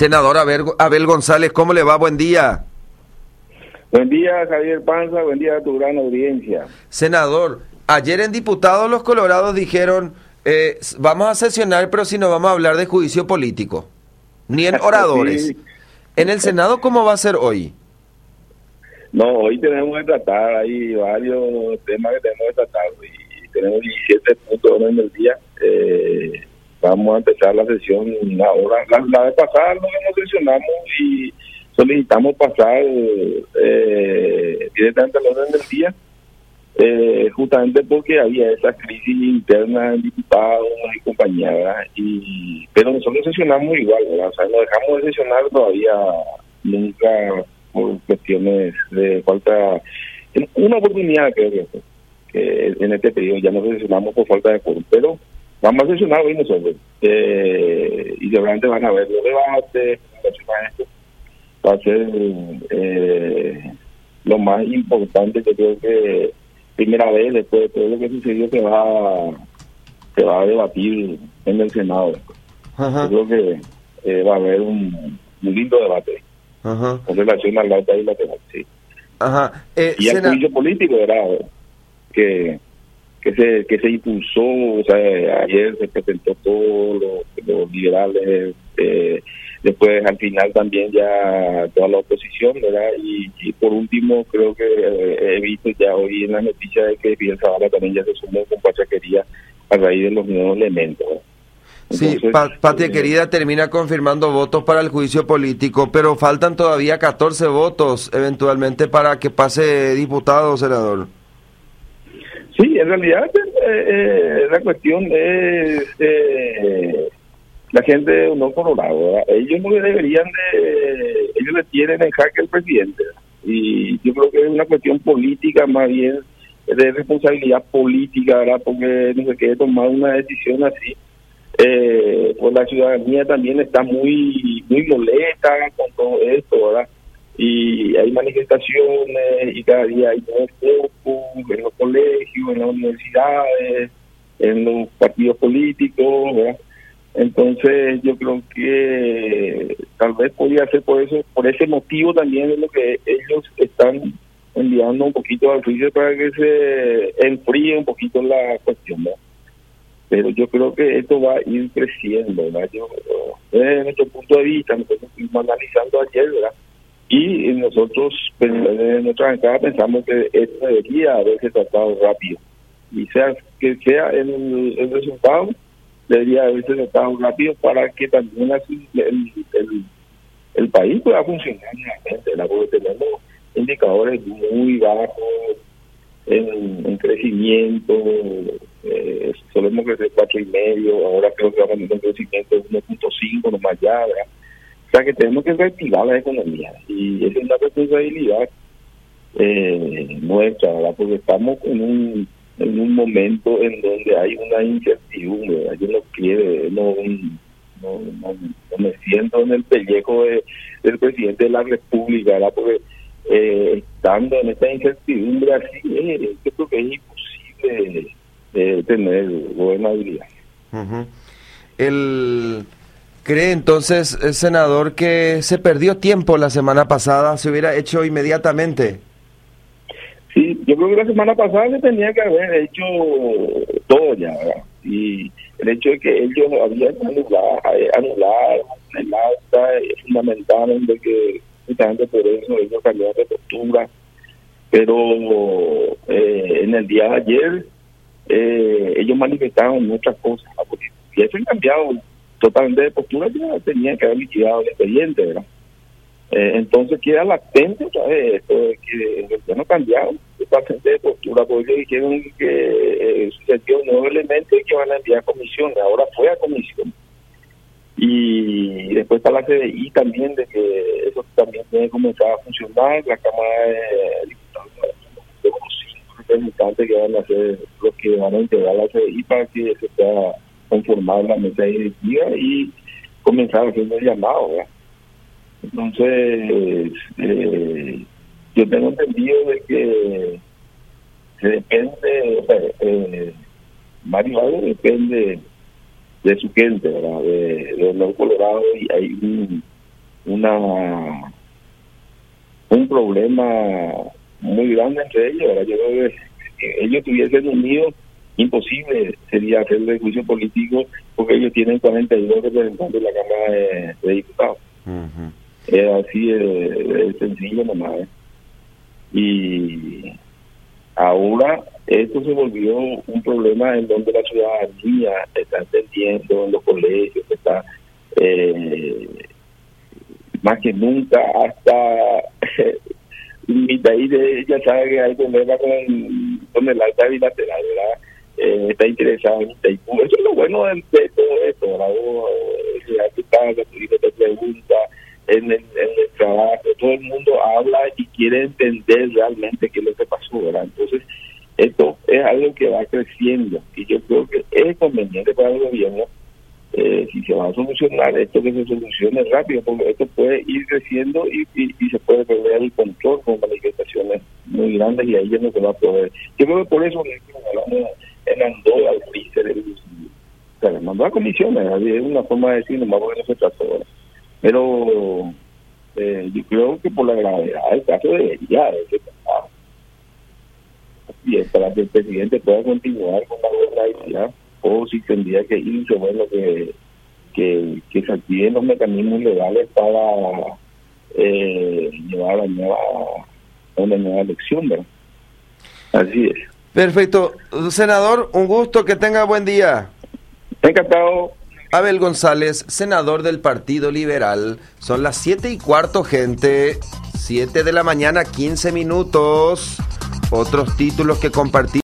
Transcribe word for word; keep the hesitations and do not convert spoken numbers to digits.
Senador Abel, Abel González, ¿cómo le va? Buen día. Buen día, Javier Panza, buen día a tu gran audiencia. Senador, ayer en Diputados los Colorados dijeron, eh, vamos a sesionar, pero si no vamos a hablar de juicio político, ni en oradores. Sí. ¿En el Senado cómo va a ser hoy? No, hoy tenemos que tratar, hay varios temas que tenemos que tratar, y tenemos diecisiete puntos en el día. Eh, vamos a empezar la sesión ahora. La, la vez pasada nos sesionamos y solicitamos pasar eh, directamente al orden del día, eh, justamente porque había esa crisis interna en diputados y compañía, ¿verdad? Y pero nosotros sesionamos igual, ¿verdad? O sea, no dejamos de sesionar todavía nunca por cuestiones de falta, una oportunidad creo que, que en este periodo ya no sesionamos por falta de quórum, pero vamos a sesionar hoy nosotros, eh, y seguramente van a ver los debates, va a ser eh, lo más importante. Que creo que primera vez después de todo lo que sucedió se va se va a debatir en el Senado. Ajá. Yo creo que eh, va a haber un, un lindo debate. Ajá. Con relación al alta y lateral, sí. Ajá. Eh, y el Sena... juicio político era que que se que se impulsó, o sea, ayer se presentó todo los, los liberales, eh, después al final también ya toda la oposición, ¿verdad? Y, y por último creo que eh, he visto ya hoy en la noticia de que Miguel Zavala también ya se sumó con Pachaquería a raíz de los nuevos elementos, ¿verdad? Entonces, sí, pa Patria eh, Querida termina confirmando votos para el juicio político, pero faltan todavía catorce votos eventualmente para que pase diputado, senador. Sí, en realidad eh, eh, la cuestión es eh, la gente de Unión Colorado, ¿verdad? Ellos no deberían de, ellos le tienen en jaque al presidente, ¿verdad? Y yo creo que es una cuestión política, más bien de responsabilidad política, ¿verdad? Porque no se quiere tomar una decisión así. Eh, pues la ciudadanía también está muy muy molesta con todo esto, ¿verdad? Y hay manifestaciones y cada día hay nuevos focos en los colegios, en las universidades, en los partidos políticos, ¿verdad? Entonces yo creo que tal vez podría ser por eso, por ese motivo también es lo que ellos están enviando un poquito al juicio para que se enfríe un poquito la cuestión, ¿verdad? Pero yo creo que esto va a ir creciendo, ¿verdad? Yo, desde nuestro punto de vista, nosotros estuvimos analizando ayer, ¿verdad? Y nosotros, en nuestra bancada, pensamos que esto debería haberse tratado rápido. Y sea que sea el, el resultado, debería haberse tratado rápido para que también así el, el, el país pueda funcionar realmente, ¿verdad? Porque tenemos indicadores muy bajos en, en crecimiento, eh, solemos crecer cuatro y medio, ahora creo que vamos a tener un crecimiento de uno punto cinco nomás ya, ¿verdad? O sea que tenemos que reactivar la economía y esa es una responsabilidad eh, nuestra, ¿verdad? Porque estamos en un en un momento en donde hay una incertidumbre, ¿verdad? Yo no quiero, no, no, no, no me siento en el pellejo de, del presidente de la República, ¿verdad? Porque eh, estando en esta incertidumbre así, eh, yo creo que es imposible eh, tener gobernabilidad. Uh-huh. El... ¿Cree entonces, el senador, que se perdió tiempo la semana pasada, se hubiera hecho inmediatamente? Sí, yo creo que la semana pasada se tenía que haber hecho todo ya, ¿verdad? Y el hecho de que ellos habían anulado, anulado el acta, es fundamental de que justamente por eso ellos cambiaron de postura, pero eh, en el día de ayer eh, ellos manifestaron muchas cosas, porque si eso han cambiado totalmente de postura, ya tenían que haber liquidado el expediente, ¿verdad? Eh, entonces queda latente otra vez esto de que el gobierno cambiado totalmente de postura, porque ellos dijeron que eh, sucedió un nuevo elemento y que van a enviar a comisión, ahora fue a comisión. Y después está la C D I también, de que eso también tiene que comenzar a funcionar, la Cámara de Diputados, los cinco representantes que van a ser los que van a integrar la C D I para que se pueda conformar la mesa directiva y comenzar haciendo el llamado, ¿verdad? Entonces, eh, yo tengo entendido de que se depende, o sea, eh, Mario Valle depende de su gente, ¿verdad? De, de los Colorado, y hay un, una un problema muy grande entre ellos. ¿Verdad? Yo creo que si ellos estuviesen unidos, imposible sería hacerle juicio político, porque ellos tienen cuarenta y dos representantes de la Cámara de, de Diputados. Uh-huh. Es así de, de sencillo nomás. ¿eh? Y ahora esto se volvió un problema en donde la ciudadanía está entendiendo, en los colegios, está eh, más que nunca, hasta mi país ya sabe que hay problema con, con el alta bilateral, ¿verdad? Eh, está interesado en Itaipú. Eso es lo bueno de, de todo esto, ¿verdad? Ya tu casa, tu hijo te pregunta, en el, en el trabajo, todo el mundo habla y quiere entender realmente qué es lo que pasó, ¿verdad? Entonces, esto es algo que va creciendo y yo creo que es conveniente para el gobierno, eh, si se va a solucionar esto, que se solucione rápido, porque esto puede ir creciendo y, y, y se puede perder el control con manifestaciones muy grandes y ahí ya no se va a poder. Yo creo que por eso hablamos en Andoya, al freezer, el, o sea, mandó a comisiones, es una forma de decir, nomás porque no se trató, ¿verdad? Pero eh, yo creo que por la gravedad del caso debería haberse tratado. Y es para que el presidente pueda continuar con la gobernabilidad, o si tendría que irse, bueno, que, que, que se activen los mecanismos legales para eh, llevar a, nueva, a una nueva elección, ¿verdad? Así es. Perfecto. Senador, un gusto, que tenga buen día. Encantado. Abel González, senador del Partido Liberal. Son las siete y cuarto, gente. Siete de la mañana, quince minutos. Otros títulos que compartir.